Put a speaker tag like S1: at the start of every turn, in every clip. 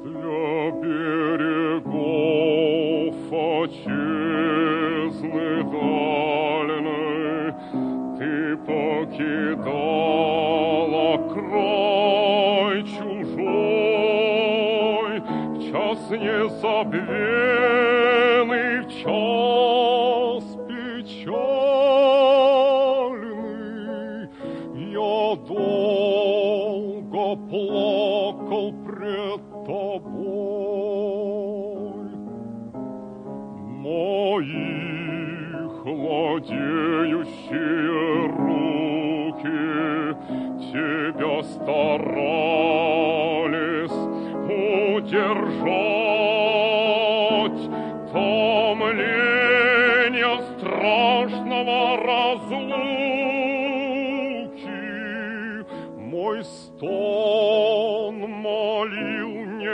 S1: Для берегов отчизны дальной ты покидала край чужой в час незабвенный, в час печальный. Я долго плакал пред тобой. Мои хладеющие руки тебя старались удержать томления страшного разлуки. Мой стон молил не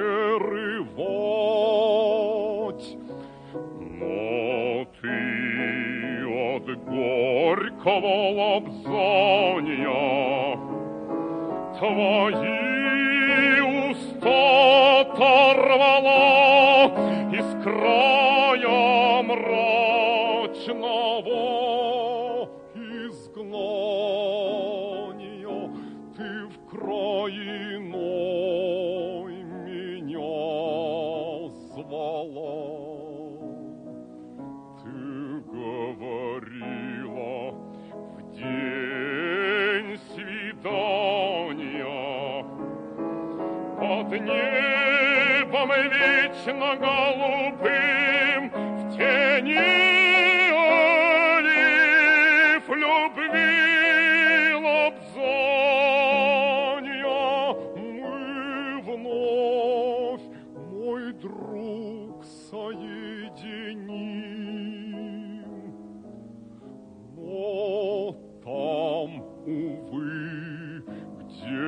S1: прерывать, но ты от горького лобзания твои уста оторвала из края мрачного изгнания. Ты в край иной меня звала. Ты говорила в день свидания под небом вечно голубым в тени олив любви лобзания мы вновь, мой друг, соединим. Но там, увы, где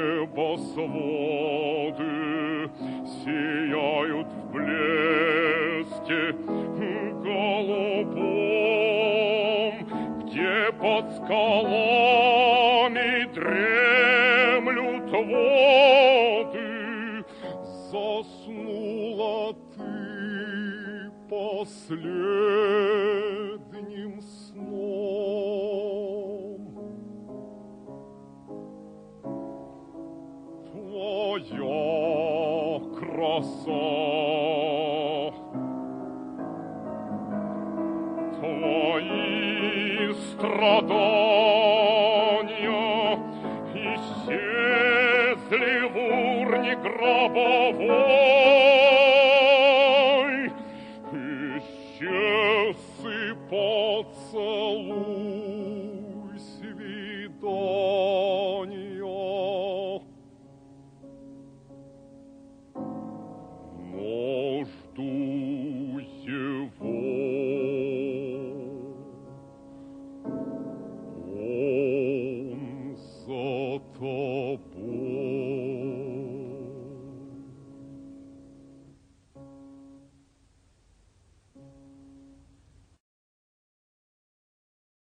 S1: небосводы сияют в блеске голубом, где под скалами дремлют воды, заснула ты последним сном. Твоя краса, твои страдания исчезли в урне гробовой, исчез и поцелуй свидания. Но жду его. Он за тобой.